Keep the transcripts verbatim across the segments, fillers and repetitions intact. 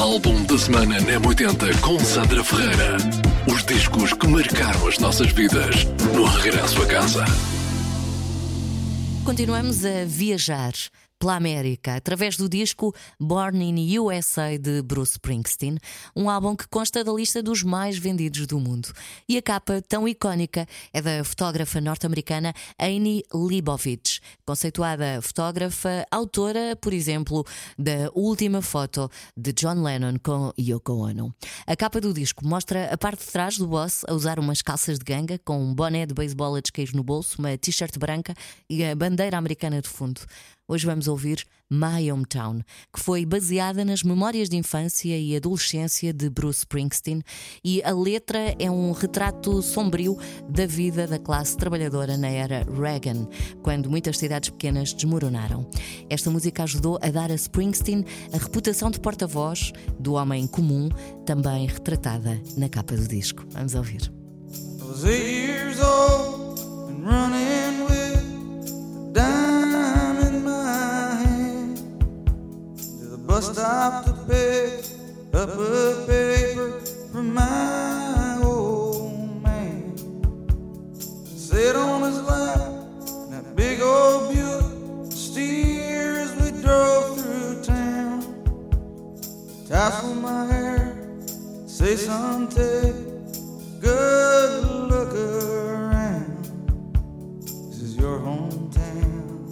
Álbum da semana na M oitenta com Sandra Ferreira. Os discos que marcaram as nossas vidas no regresso a casa. Continuamos a viajar pela América através do disco Born in U S A de Bruce Springsteen, um álbum que consta da lista dos mais vendidos do mundo. E a capa tão icónica é da fotógrafa norte-americana Annie Leibovitz, conceituada fotógrafa, autora, por exemplo, da última foto de John Lennon com Yoko Ono. A capa do disco mostra a parte de trás do boss a usar umas calças de ganga com um boné de beisebol a desqueijo no bolso, uma t-shirt branca e a bandeira americana de fundo. Hoje vamos ouvir My Hometown, que foi baseada nas memórias de infância e adolescência de Bruce Springsteen, e a letra é um retrato sombrio da vida da classe trabalhadora na era Reagan, quando muitas cidades pequenas desmoronaram. Esta música ajudou a dar a Springsteen a reputação de porta-voz do homem comum, também retratada na capa do disco. Vamos ouvir. I was eight years old and running with dime in my hand to the bus stop to pick up a paper from my old man. Sit on his lap in that big old Buick, steer as we drove through town. Tassel my hair, say son, take a good look around. This is your hometown.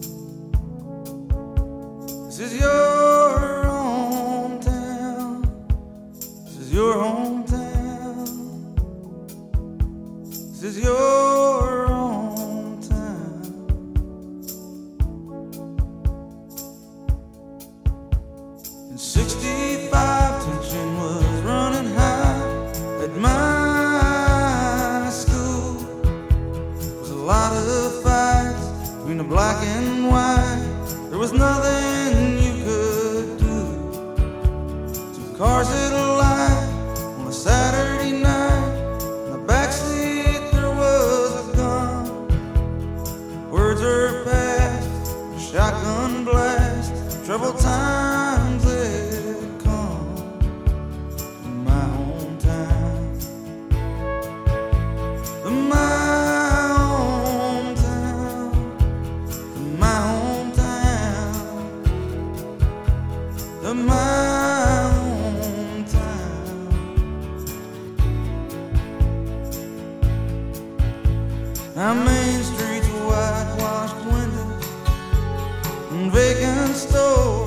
This is your hometown. This is your hometown. This is your hometown. In sixty-five, tension was running high at my school. There was a lot of fights between the black and white. There was nothing you could do. Two cars at a light on a Saturday night. In the backseat there was a gun. Words are passed, a shotgun blast. Troubled times had come to my hometown. To my hometown. To my hometown. To my hometown. Our main streets, whitewashed windows and vacant stores.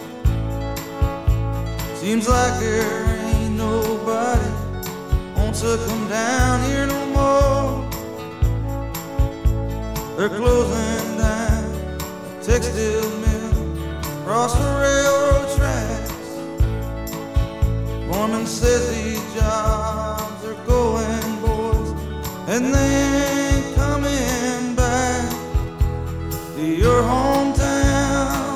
Seems like there ain't nobody wants to come down here no more. They're closing down the textile mill across the railroad tracks. Foreman says these jobs are going, boys, and they ain't coming back to your hometown.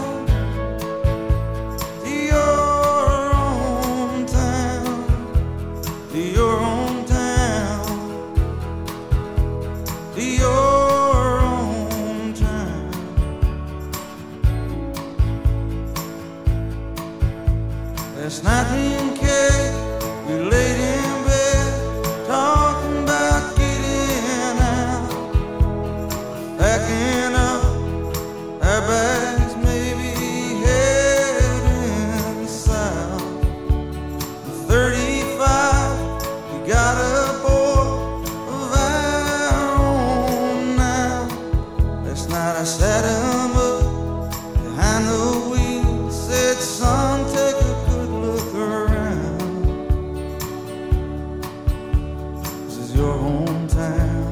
To your hometown. To your hometown. To your hometown. Last night me and Kay, we laid in bed talking about getting out, packing up our bags, maybe heading south. thirty-five, we got a boy of our own now. Last night I sat him up behind the wheel, said, son, take a good look around. This is your hometown.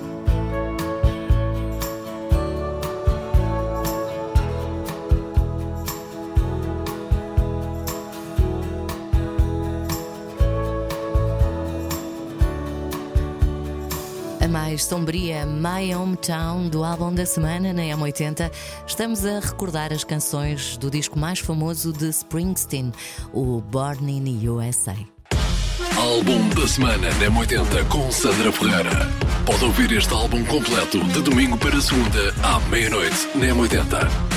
A mais sombria My Hometown do álbum da semana na M oitenta. Estamos a recordar as canções do disco mais famoso de Springsteen, o Born in U S A. Álbum da semana na M oitenta com Sandra Ferreira. Pode ouvir este álbum completo de domingo para segunda à meia-noite na M oitenta.